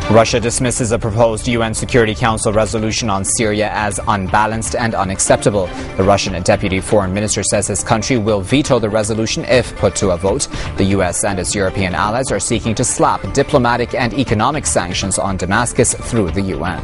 Russia dismisses a proposed UN Security Council resolution on Syria as unbalanced and unacceptable. The Russian Deputy Foreign Minister says his country will veto the resolution if put to a vote. The US and its European allies are seeking to slap diplomatic and economic sanctions on Damascus through the UN.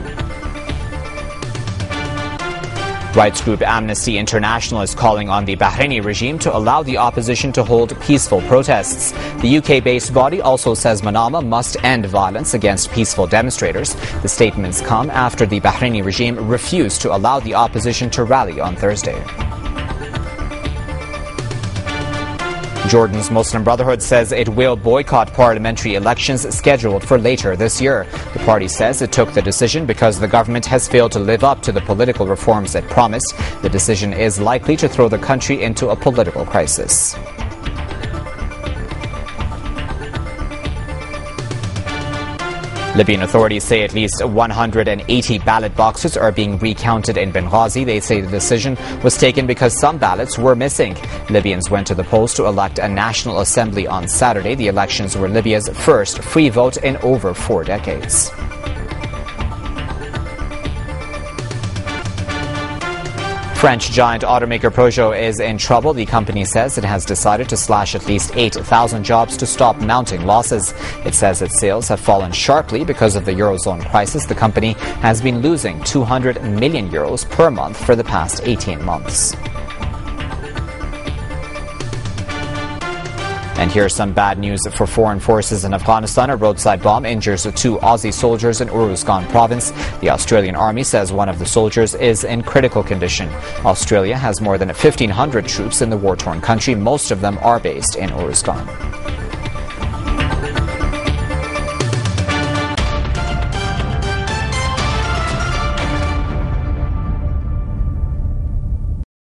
Rights group Amnesty International is calling on the Bahraini regime to allow the opposition to hold peaceful protests. The UK-based body also says Manama must end violence against peaceful demonstrators. The statements come after the Bahraini regime refused to allow the opposition to rally on Thursday. Jordan's Muslim Brotherhood says it will boycott parliamentary elections scheduled for later this year. The party says it took the decision because the government has failed to live up to the political reforms it promised. The decision is likely to throw the country into a political crisis. Libyan authorities say at least 180 ballot boxes are being recounted in Benghazi. They say the decision was taken because some ballots were missing. Libyans went to the polls to elect a national assembly on Saturday. The elections were Libya's first free vote in over 4 decades. French giant automaker Peugeot is in trouble. The company says it has decided to slash at least 8,000 jobs to stop mounting losses. It says its sales have fallen sharply because of the Eurozone crisis. The company has been losing 200 million euros per month for the past 18 months. And here's some bad news for foreign forces in Afghanistan. A roadside bomb injures 2 Aussie soldiers in Uruzgan province. The Australian Army says one of the soldiers is in critical condition. Australia has more than 1,500 troops in the war-torn country. Most of them are based in Uruzgan.